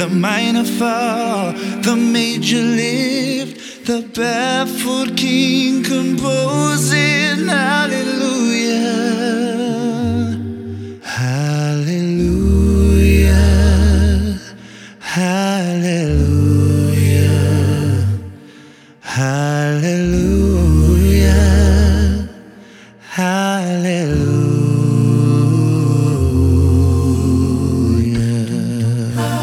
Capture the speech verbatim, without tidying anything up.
the minor fall, the major lift, the barefoot king composer.